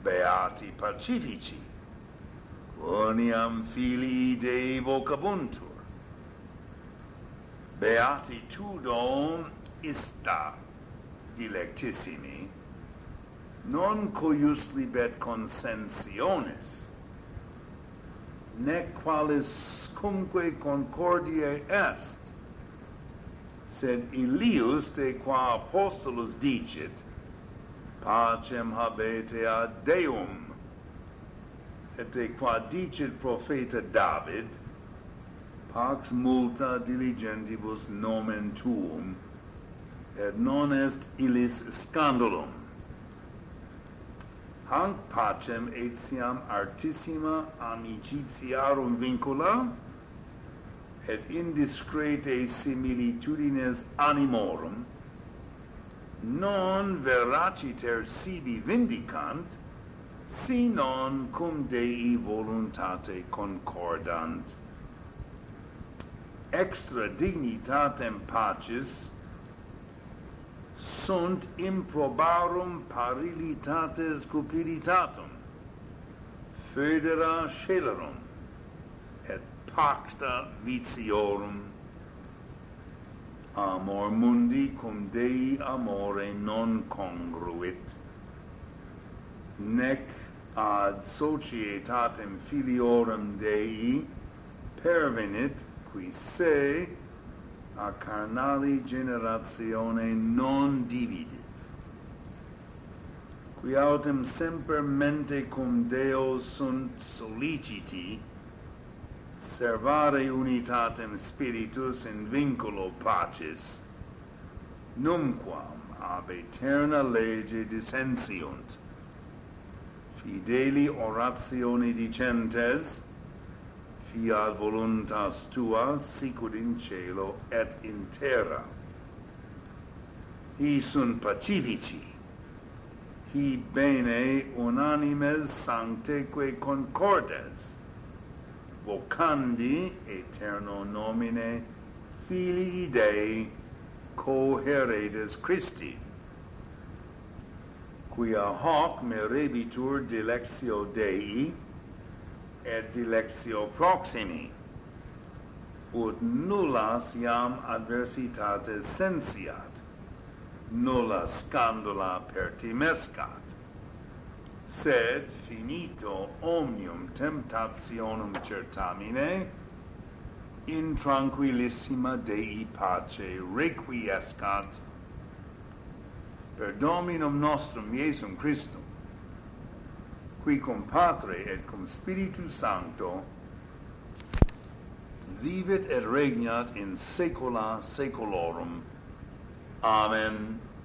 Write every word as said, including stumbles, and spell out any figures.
beati pacifici, quoniam filii Dei vocabuntur. Beatitudum ista dilectissimi, non cuius libet consensiones, nec qualis cumque concordiae est, sed illius de qua apostolus dicit, pacem habete ad Deum, et de qua dicit profeta David, pax multa diligentibus nomen tuum, et non est illis scandalum. Hanc pacem etiam artissima amicitiarum vincula, et indiscrete similitudines animorum, non veraciter sibi vindicant, si non cum Dei voluntate concordant. Extra dignitatem pacis sunt improbarum parilitates cupiditatum, foedera scelerum, et pacta vitiorum. Amor mundi cum Dei amore non congruit, nec ad societatem filiorum Dei pervenit, qui se a carnali generatione non dividit, qui autem semper mente cum Deo sunt soliciti, servare unitatem spiritus in vinculo pacis, numquam ab aeterna lege dissensiunt, fideli oratione dicentes, fiat voluntas tua sicut in cielo et in terra. Hi sunt pacifici, hi bene unanimes sancteque concordes, vocandi aeterno nomine Filii Dei coheredes Christi, quia hoc merebitur dilectio Dei et dilectio proximi, ut nullas iam adversitates sensiat, nulla scandala pertimescat, sed finito omnium temptationum certamine, in tranquillissima Dei pace requiescat, per Dominum nostrum Iesum Christum, qui cum Patre et cum Spiritu Sancto vivit et regnat in saecula saeculorum. Amen.